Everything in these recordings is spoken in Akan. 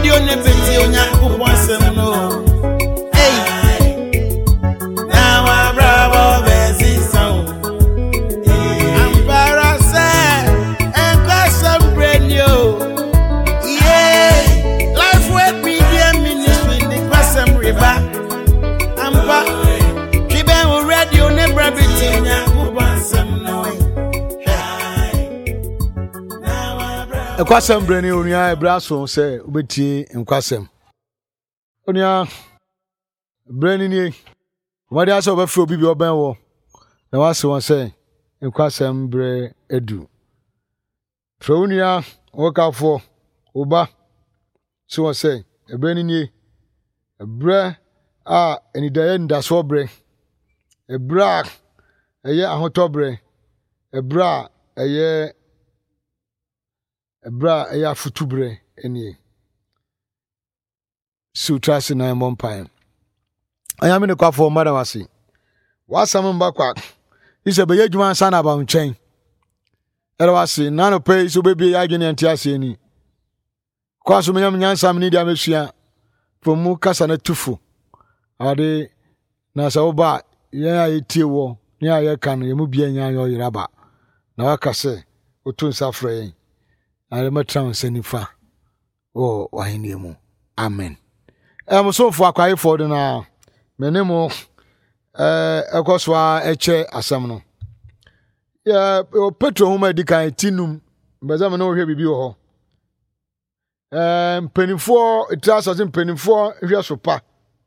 radio ne beti onyankopon sem no. Hey, now I bravo besi sound. I'm parasite and got some brand new. Yeah, life with me dear ministry the person river. I'm back. Kiben radio ne beti onyankopon sem no. Ekwasem brani onia ebraso se obeti enkwasem onia brani ni wadi ase obefro obi bi oben wo na wase won se enkwasem bre edu fronia wokafo oba so won se ebrani ni ebre a enidaye ndaso bre ebra eye ahotobre ebra eye Bra eya futubre eni sutrasi na mbompan ayame ne kwafo mara wase wasam mba kwa ise be yedwuma sana ba nchen era wase nano pe so bebie ya adwene antiase eni kwaso menyam nyansam ni dia mesua pomu kasa na tufu ade na sa oba ye ayetie wo ni aye kan ye mu bia nya yo yiraba na wakase otun safre Alematan senifa. Oh, wahinimu. Amen. So for akwai for na menemo ekoswa eche asamno. Ya Petro homa dikan tinum bezama no hwe bibi ho. Penifo itaso penifo hwe sopa.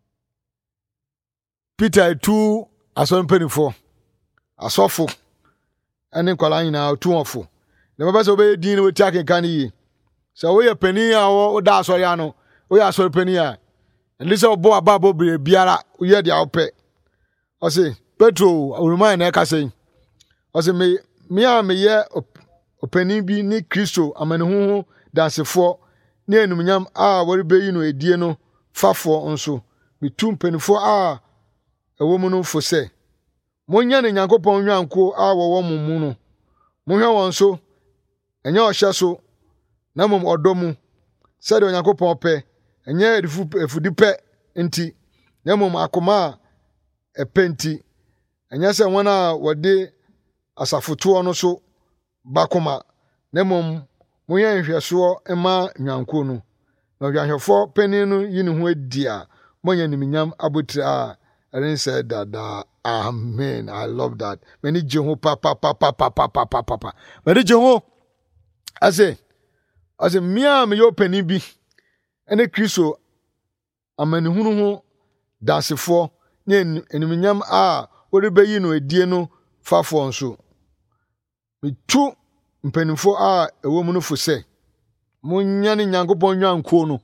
Peter tu ason penifo. Asofo. Ene kwala nyina tu ofo. The purpose of being dealing with taking canny. So we a penny or that's why I know. We are so penny. And listen, boy, Babo Biara, we had the outpay. I say, Petro, I remind Eka saying, I say, me, a year of penny be ni Christo, a man who that's a four near Numiam, what be you know a dear no, far for also. Be 2 penny 4 a woman for say. Monyan and Yankopon Yanko, our woman muno. Monya won so. Enye ohye so na mom odomu sede onyankopon pe enye efudi pe nti na mom akoma epenti enye se wona wode asafoto no so bakoma na mom moye nhweso ema nyanko no na hwahwefo pani no yini ho adia monya niminyam abotira eren said that amen. I love that. Many jeho papa many jeho I say me yo penny bi ene Kristo amani hunu ho dasefo ne eniminyam a woribeyi no edie no fafo nso me tu mpanimfo a ewo mu no fo se munya ne Nyankopon nwanko no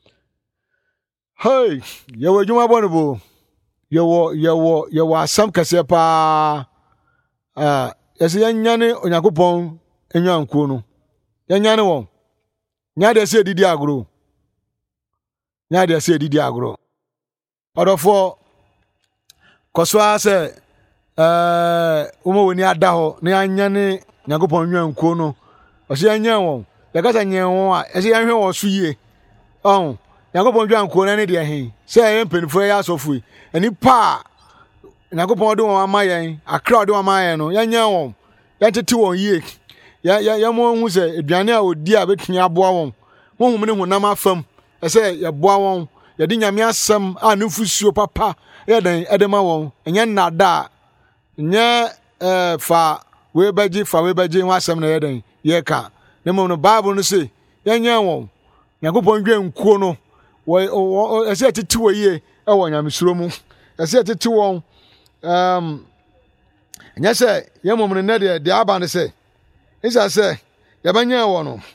hey yewo adwuma bɔ no bo yewo asam kase pa yesi yanyane Onyankopon nwanko no yanyane won nya de se didi agro odofo koswa se umo woni ada ho na yanyane Nyankopon nwanko no o se yanyan won yakasa nyen won a ese yanhwe wo so yie Nyankopon nwanko na ne de hen se yen penifo ya asofu eni pa Nyankopon de won amayen akra de won amayen no yanyan won yantete won yie ya mo hu se aduane a odi a betumi aboa won mo hu me ne honam afam ese ya boa won ya de nyame asem a ne fusuo papa ya den edema won enye nada nye fa we beji ho asem na ya den ye ka ne mo no Bible no say yanya won Nyankopon dwenkuo no wo ese titi wo ye e wo nyame suro mu ese titi won nya se ye mo ne de aba ne se isa se yabanya wo no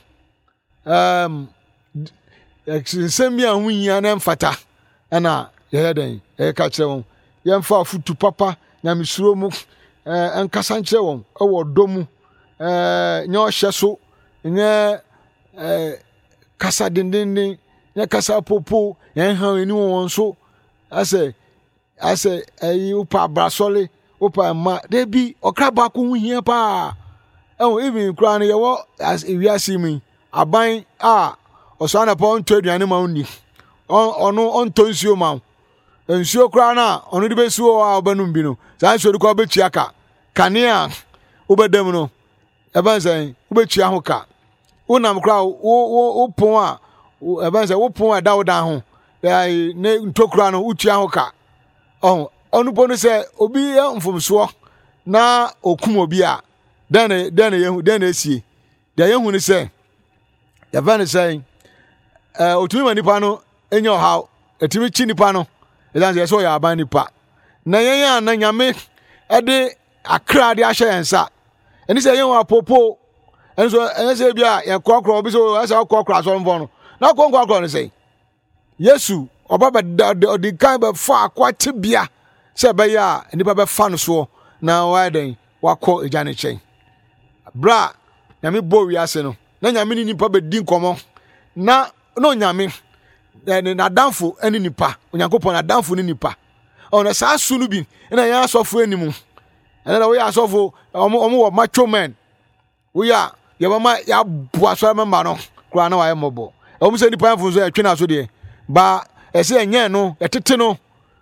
semia hunya na mfata ana ye den e ka kire won ye mfa futu papa nyame suro mu enkasa nkire won e wo domu nya ohye so nya kasa dindindin nya kasa popo nya han eni won so ase ayi upa brasole upa ma debi okra ba ko huhia pa even kra no ye wo as ewiase mi aban oso na pa on to aduane ma onni ono on to nsuo ma nsuo kra na ono de besuo a obanum bi no sa nsuo de ko betua ka kanea obedam no ebansan obetua ho ka wonam kra wo pon a ebansan wo pon a dawoda ho ne ntokura no utua ho ka onu ponu se obi mfomso na okum obi a den esie de yehu ni se ya van say otumi manipa no enyo haw etimi chi nipa no edan se so ya aban nipa na yen na nyame de akra de ahye yensa eni se yen wa popo enso ense bia ye kokro obi so asa kokro so mfo no na kokro no say Yesu obaba de kan be fa akwate bia se be ya nipa be fa no so na wa den wakọ ejane chen bra nyame bo wiase no na nyame ni nipa be din komo na no nyame na danfo ani nipa onyankopon na danfo ni nipa ona sa sunu bi na ya asofo animu na we asofo omo wo macho man we ya ba ya boaso memba no kura na wa ye mobo omo se nipa mfo so etwe na so de ba ese enye no etete no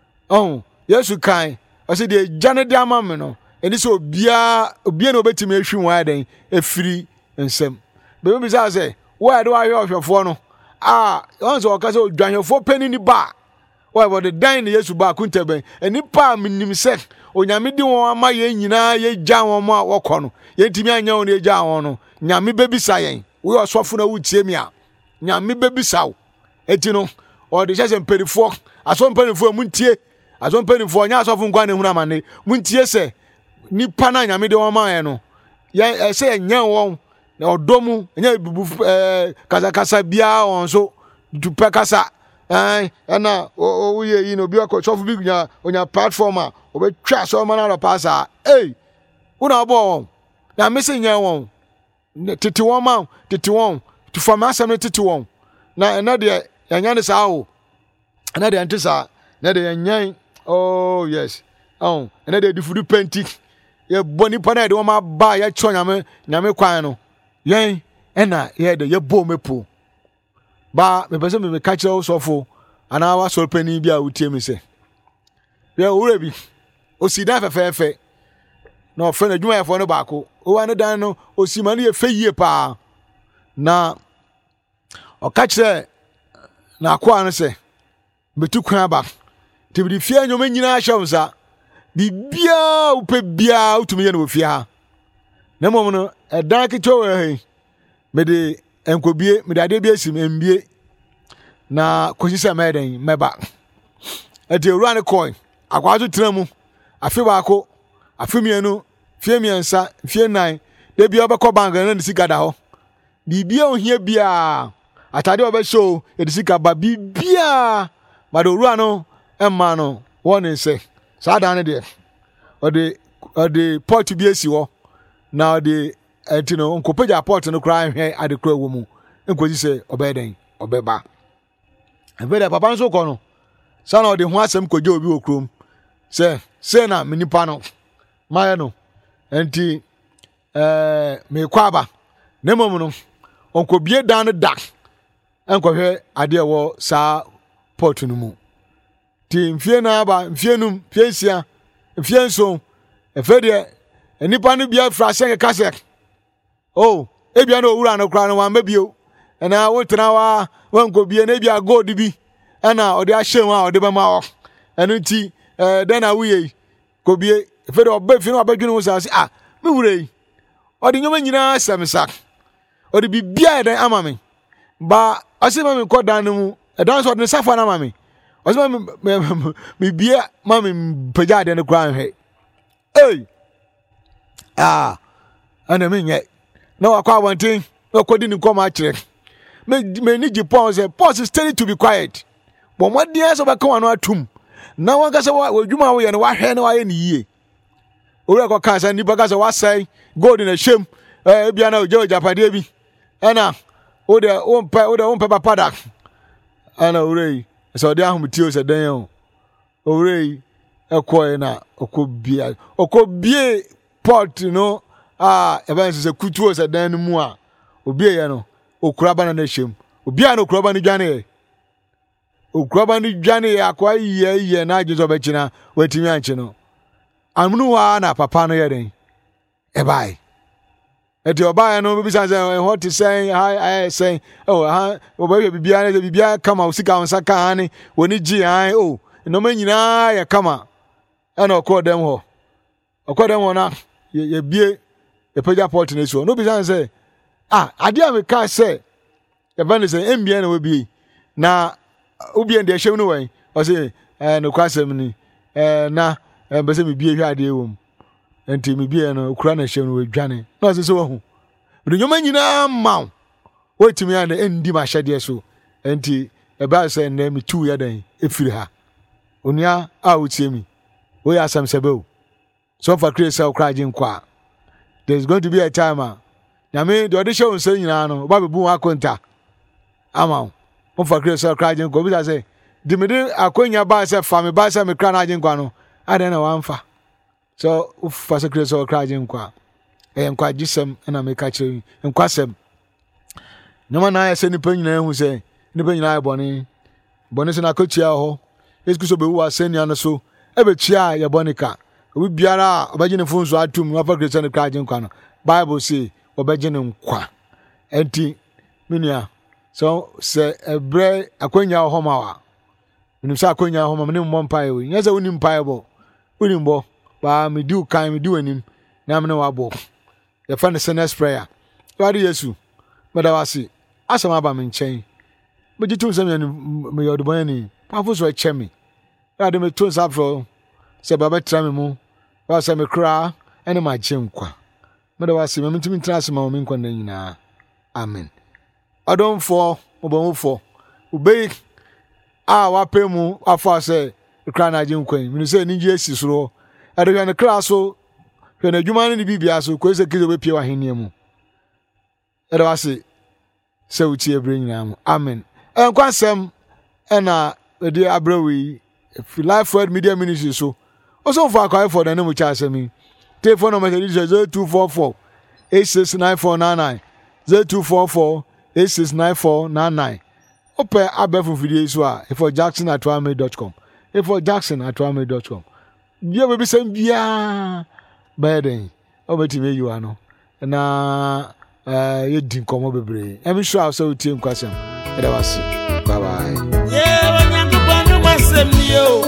Yesu kan o se de jane de amame no eni so obia na obetimi ahwi won adan efiri nsem be bi say why do I hwefo no once o ka say odwanhefo pani ni ba why but the dan na Yesu ba kunteben eni pa minim se onyame di won ama ye nyina ye gya won ma wokọ no ye ntimi anya won ye gya won no nyame bebisa yen we osofo na wutie mi a nyame bebisa wo eti no o de sese mperifo aso mperifo muntie aso mperifo nya asofo nkwa ne huna mane muntie se nipa na nyame de won ma yen no ye se enya won na odomu enya bubu kasa bia won so dupe kasa na o ye no bi ko sofu bi onya platform a obetwa so ma na pasa una bo na me se nya won tete won ma tete won to form asem tete won na de yanya ne sa o na de antisa na de yanyan oh yes na de difudu penti ye boni pana de won ma ba ye cho nyame kwan no yen na ye de ye bo mepo ba me pese me catch sofo ana wa so pani bia utie mi se ye owura bi osida fefefe no fe na dwuma yefo no baako o wa ne dan no osima ne ye fe yie pa na o catch na akwa no se betu kwan ba tibidi fie nyoma nyina hyamsa bibia upe bia utumi ye no fie ha na mom no edan kitwa we he me de enkobie me de ade bi asim embie na kosisa meden meba eti ewura ne coin akwazo tramu afi baako afi mienu fie miensa fie nan de bia obekọ bank na ne sika da ho bibia ohia bia atade obe show e sika ba bibia ma de ewura no emma no won se sa da ne de ode port bi esi ho na de etino onkopeja port no kra hwe ade kra wo mu enkozi se obeden obeba ebede papa nso ko no sa na ode ho asem koje obi okrom se na menipa no maye no enti me kwaba na mom no onkobie dan no da enkohwe ade wo sa port no mu ti mfie na aba mfie num mfie sia mfie nso efede enipa no bia fra sen kase ebia na owura no kra no wa mabio na wotena wa wankobie na bia god bi na ode ahyem a ode bema wo eno ti den na wuye kobie efede obafi na obadwene wo sa me wurei ode nyoma nyina samsak ode bibia den amame ba asema me kodan no mu edan so ode safa na amame asema me bia mame pagya den kra nhwe ana menye na wakọ abontin na kodi ni koma akire me ni Japan say pause steady to be quiet but what dey so ba kan no atum na wan ka say wadwuma wo ye no wa hwe na wa ye ni yie owura ko kan say ni ba ka say wa sai gold na shem bia na ojo japade bi ana o de on pe papa da ana owura so de ahumti o se den o owura ekoy na okobie port no even se kutuo se dan mu a obie ye no okura bana na hyem Obia no kroba ni dwane. Okroba ni dwane akwa ye na agyezo bekina watimi anche no. Amnu wa na papa no ye den. E bai. Eti oba no bi san say what is saying I say oh oba bibia kama usika onsa ka ani woni gi an oh no manyina ya kama ana okodem ho na ye bie e peja port na so no bi san say ade am ka say e ban say embia na we bie na obi ende hwem no wen o say no kwasem ni na mbese me bie hwa ade wom enti me bie no okura na hwem no we dwane na so wo hu nyoma nyina maw wetimi ande endi ma hyede so enti e ba say na me tu ya dan efiri ha onia a utie mi we asam sebe so for create crowding kwa there's going to be a time na me the audition say nyina no ba bebu akonta ama o for create crowding kwa bi say di me de akonya ba say fami ba say me kra na agin kwa no ade na wanfa so for create crowding kwa nkwa gisem na me ka chiri nkwasem nyoma na ya se ni panyina hu se ni panyina ya boni se na kochia ho eskuso be wu asenia no so ebetua ya bonika obi biara obagine funso atum wa fa Christian kraje nkwa no Bible say obagine nkwa enti minia so se ebre akonya ho mawa minim sa akonya ho ma minim mo mpae we nyese woni mpae bo woni mbo ba me du kan me du anim na me ne wa bo the friend sinner's prayer. What do Yesu? Madawasi. Asama ba me nchen. Me jitu nsem ya me yodbo ni. Pafo so eche me. Ya de me tun safro. Se baba tra me mu. Wa se me kra ene ma chenkwa. Madawasi me ntimi trase ma me nkwa nyina. Amen. Adon for obon for. Ubei wa pemu afa se kra na jenkwa. Me se ni Jesus suro. Ade ya ne kra so when a human in the Bibia so kwese kizo be pie wa henia mu ere wase se uti ebre nyina mu amen enkwasem na de abrawi life word media ministry so also for akwa for the name cha asemi telephone number is 0244 869499 0244 869499 ope abefu video so for jackson@wame.com for jackson@wame.com bia be sem bia Biden, obeti me you ano na ye din komo bebre em sure so tie nkwasem e da wase bye bye onyankopanu masem yo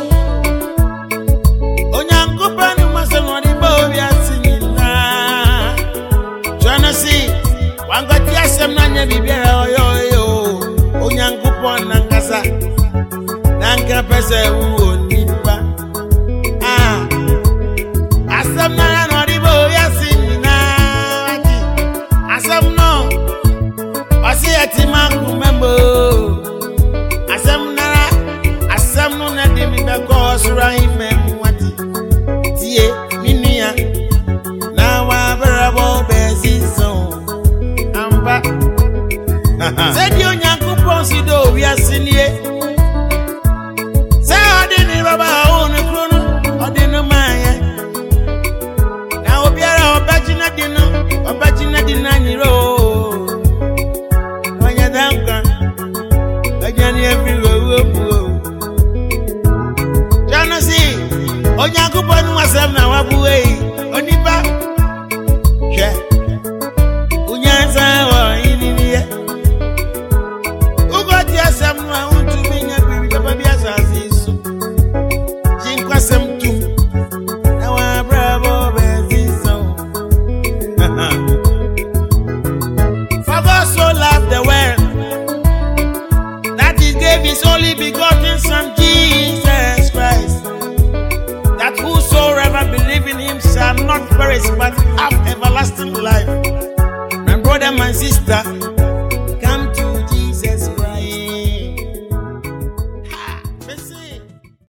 onyankopanu masem oni ba obi asinyina janasi wangati asem na nya bibia oyo onyankopon nankasa nanka pese wu onipa asem na onyankopanu wasem na wabuwe onipa hwe unyanza wa iniye ugoti asem no untumi nya bibi papa bi asase so jinkwasem tum na wa bravo beziso for God so loved the world that he gave his only begotten son Jesus Christ, that whosoever believe in him shall not perish but have everlasting life. My brother, my sister,